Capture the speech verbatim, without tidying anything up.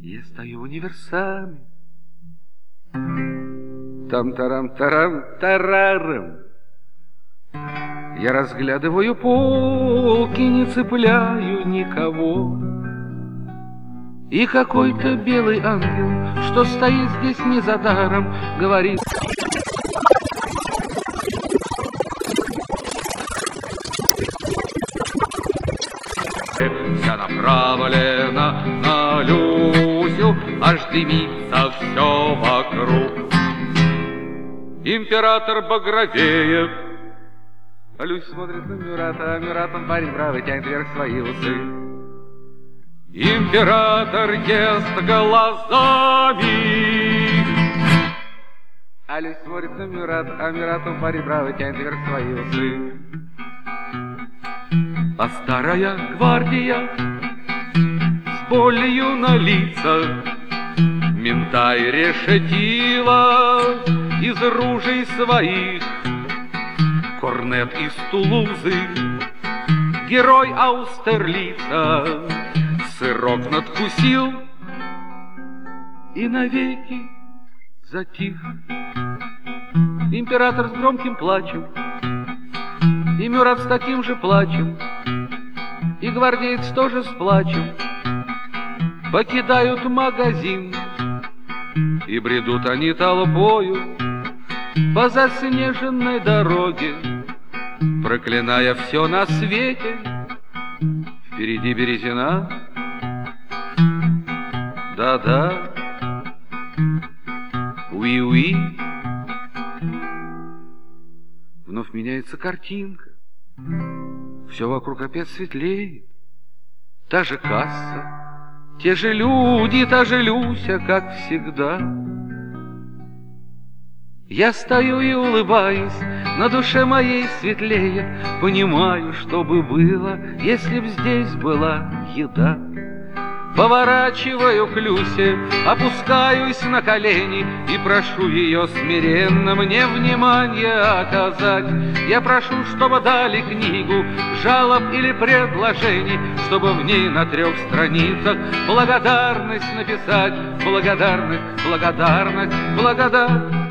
Я стою в универсаме. Там-тарам-тарам-тарарам. Я разглядываю полки, не цепляю никого. И какой-то белый ангел, что стоит здесь не за даром, говорит: я направлена на Люсю, аж дымится все вокруг. Император багровеет, а Люся смотрит на Мюрата, а Мюрат, он парень бравый, тянет вверх свои усы. Император ест глазами, а Люся смотрит на Мюрата, а Мюрат, он парень бравый, тянет вверх свои усы. А старая гвардия с болью на лицах ментай решетила из ружей своих. Корнет из Тулузы, герой Аустерлица, сырок надкусил и навеки затих. Император с громким плачем, и Мюрат с таким же плачем, и гвардеец тоже с плачем покидают магазин, и бредут они толпою по заснеженной дороге, проклиная все на свете. Впереди Березина, да-да, уи-уи. Вновь меняется картинка, все вокруг опять светлеет. Та же касса, те же люди, та же Люся, как всегда. Я стою и улыбаюсь, на душе моей светлее, понимаю, что бы было, если б здесь была еда. Поворачиваю к Люсе, опускаюсь на колени и прошу ее смиренно мне внимание оказать. Я прошу, чтобы дали книгу жалоб или предложений, чтобы в ней на трех страницах благодарность написать. Благодарность, благодарность, благодарность.